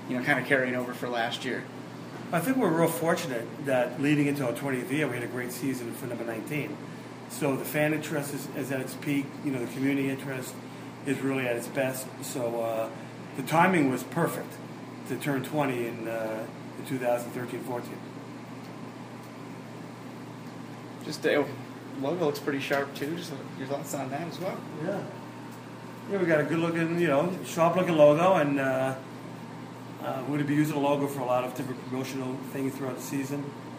kind of carrying over for last year. I think we're real fortunate that leading into our 20th year, we had a great season for number 19. So the fan interest is at its peak. The community interest is really at its best. So the timing was perfect to turn 20 in 2013-14. Just the logo looks pretty sharp too. Just your thoughts on that as well? Yeah, we got a good looking, sharp looking logo, and we're going to be using a logo for a lot of different promotional things throughout the season.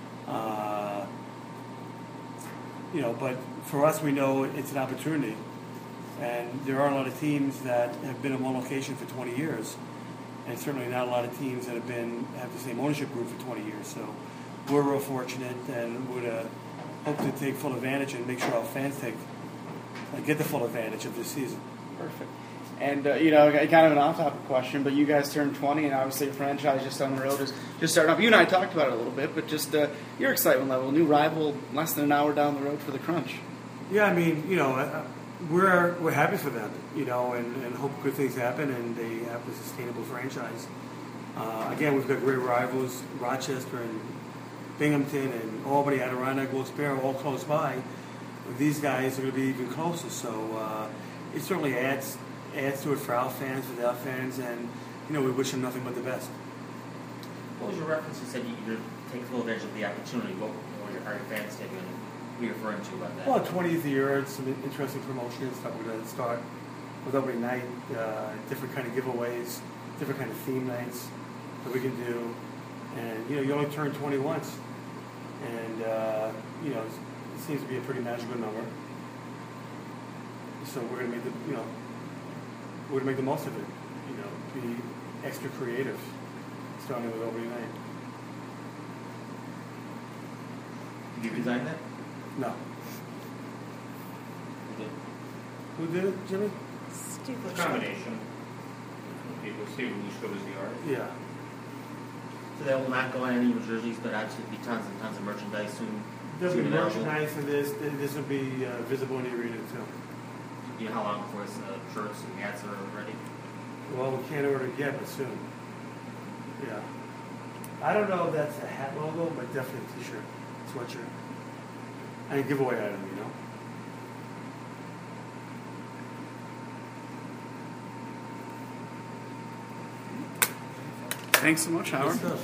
But for us, we know it's an opportunity, and there are a lot of teams that have been in one location for 20 years, and certainly not a lot of teams that have the same ownership group for 20 years. So we're real fortunate, and would hope to take full advantage and make sure our fans get the full advantage of this season. Perfect. And, kind of an off-topic question, but you guys turned 20, and obviously your franchise just down the road is just starting up. You and I talked about it a little bit, but just your excitement level, new rival less than an hour down the road for the Crunch. Yeah, we're happy for them, and hope good things happen, and they have a sustainable franchise. Again, we've got great rivals, Rochester and Binghamton and Albany, Adirondack, Wilkes-Barre, all close by. These guys are going to be even closer, so it certainly adds to it for our fans, for their fans, and we wish them nothing but the best. What was your reference? You said you'd take full advantage of the opportunity. What are your fans taking? What are you referring to about that? Well, 20th year, some interesting promotions that we're going to start with opening night, different kind of giveaways, different kind of theme nights that we can do, and you only turn 20 once, and it seems to be a pretty magical number. So we're going to make the most of it. Be extra creative, starting with opening night. Did you design that? No. Who did it, Jimmy? Steve. Combination. Steve Lushko was the artist. Yeah. So that will not go on any of your jerseys, but obviously be tons and tons of merchandise soon. There'll be soon available. merchandise for this. This will be visible in the arena too. Do you know how long before his shirts and hats are ready? Well, we can't order it yet, but soon. Yeah. I don't know if that's a hat logo, but definitely a t-shirt, sweatshirt. And a giveaway item, Thanks so much, Howard. Good stuff.